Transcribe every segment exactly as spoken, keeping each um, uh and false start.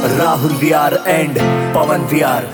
राहुल विहार and पवन विहार।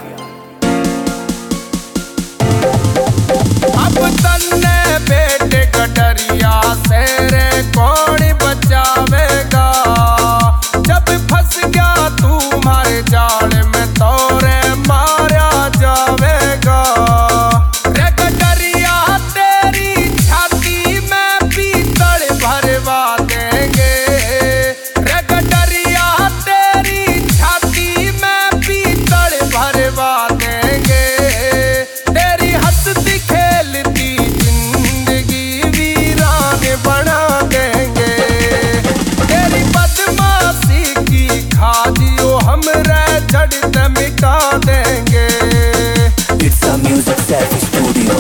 अब तन्ने बेटे कटरिया से रे कौन बचावेगा, जब फंस गया तुम्हारे जाल में तो रे मारा जावेगा। रे कटरिया तेरी छाती में पीतल भरवा देंगे, रे कटरिया तेरी छाती में पीतल भरवा देंगे। तेरी हंसती खेलती जिंदगी वीरान बना देंगे, तेरी बदमाशी की खादियो हम रह झड़त मिटा देंगे। It's a music self studio.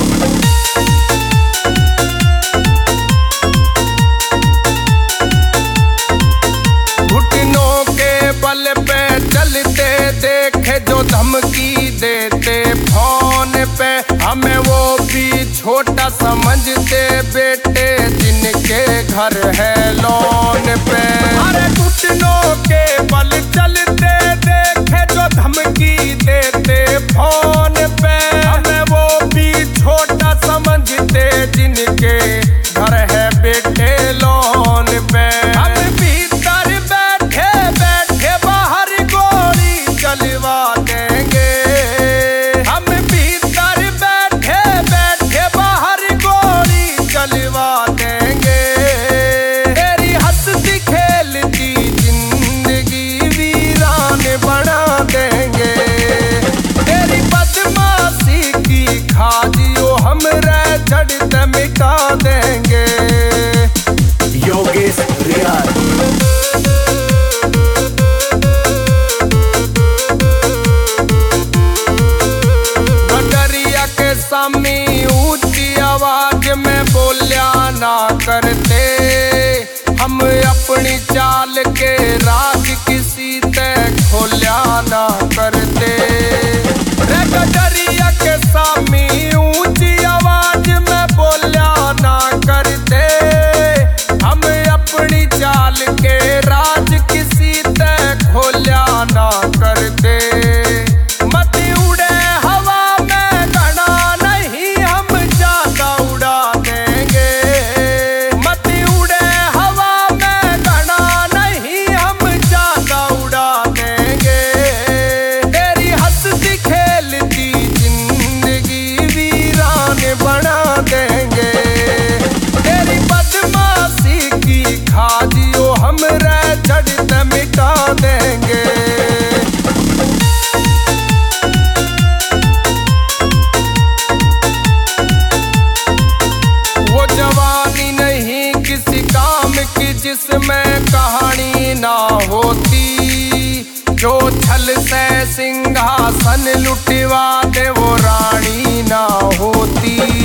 घुटनों के बल पे चलते देखे जो धमकी देते फोन पे, हमें वो भी छोटा समझते बेटे जिनके घर है लोन पे। अरे घुटनों के बल चलते देखे जो धमकी देते फोन पे, हमें वो भी छोटा समझते जिनके घर है बेटे लोन पे। हम भीतर बैठे बैठे बाहर गोली चलवा देंगे, हम भीतर बैठे बैठे बाहर गोली चलवा देंगे। तेरी हंसती खेलती जिंदगी वीरान बना देंगे, तेरी बदमाशी की खादियो हम रह झड़त मिटा देंगे। योगेश रियार। कटरिया के सामी ऊंची आवाज में बोलिया ना करते, हम अपनी चाल के राज किसी ते खोलिया ना करते। रे कटरिया के सामी ऊंची आवाज में बोलिया ना करते, हम अपनी चाल के राज किसी ते खोलिया ना करते। मत उड़े हवा में घना नहीं हम ज्यादा उड़ा देंगे, मत उड़े हवा में घना नहीं हम ज्यादा उड़ा देंगे। तेरी हंसती खेलती जिंदगी वीरान बना देंगे, तेरी बदमाशी की खादियो हम रह झड़त मिटा देंगे। वो जवानी नहीं किसी काम की जिसमें कहानी ना होती, जो छल से सिंहासन लुटवा दे वो रानी ना होती।